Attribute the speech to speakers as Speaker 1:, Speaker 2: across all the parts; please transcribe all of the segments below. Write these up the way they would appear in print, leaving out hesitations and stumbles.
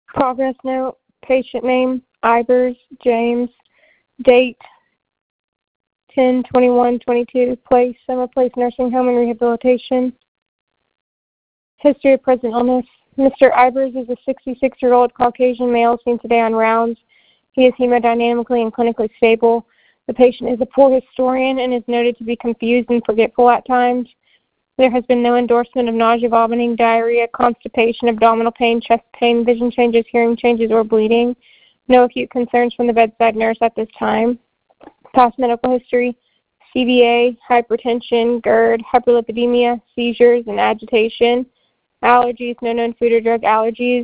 Speaker 1: Progress note, patient name, Ivers, James, date, 10/21/22, place, Summer Place Nursing Home and Rehabilitation. History of present illness. Mr. Ivers is a 66-year-old Caucasian male seen today on rounds. He is hemodynamically and clinically stable. The patient is a poor historian and is noted to be confused and forgetful at times. There has been no endorsement of nausea, vomiting, diarrhea, constipation, abdominal pain, chest pain, vision changes, hearing changes, or bleeding. No acute concerns from the bedside nurse at this time. Past medical history, CVA, hypertension, GERD, hyperlipidemia, seizures, and agitation. Allergies, no known food or drug allergies.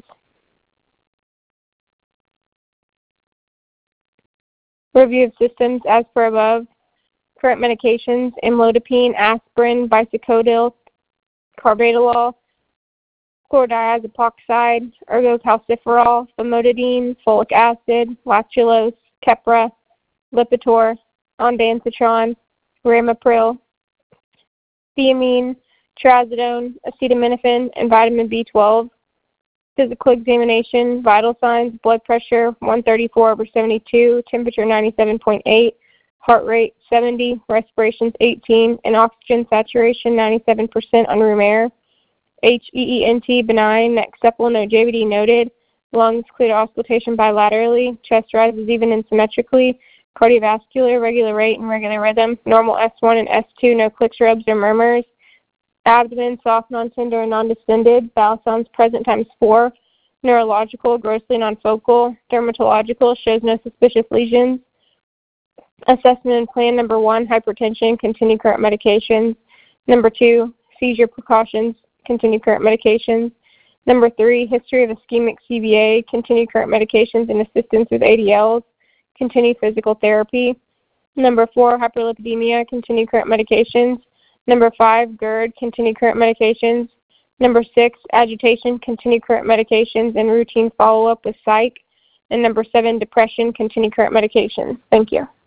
Speaker 1: Review of systems as per above. Current medications, amlodipine, aspirin, bisacodyl, carvedilol, chlordiazepoxide, ergocalciferol, famotidine, folic acid, lactulose, Keppra, Lipitor, ondansetron, ramipril, thiamine, trazodone, acetaminophen, and vitamin B12. Physical examination, vital signs, blood pressure 134/72, temperature 97.8, heart rate 70, respirations 18, and oxygen saturation 97% on room air. HEENT benign, neck supple, no JVD noted. Lungs clear to auscultation bilaterally. Chest rises even and symmetrically. Cardiovascular, regular rate and regular rhythm. Normal S1 and S2, no clicks, rubs, or murmurs. Abdomen soft, non-tender, and non-distended. Bowel sounds present ×4. Neurological, grossly non-focal. Dermatological, shows no suspicious lesions. Assessment and plan number 1, hypertension, continue current medications. Number 2, seizure precautions, continue current medications. Number 3, history of ischemic CVA, continue current medications and assistance with ADLs, continue physical therapy. Number 4, hyperlipidemia, continue current medications. Number 5, GERD, continue current medications. Number 6, agitation, continue current medications and routine follow-up with psych. And number 7, depression, continue current medications. Thank you.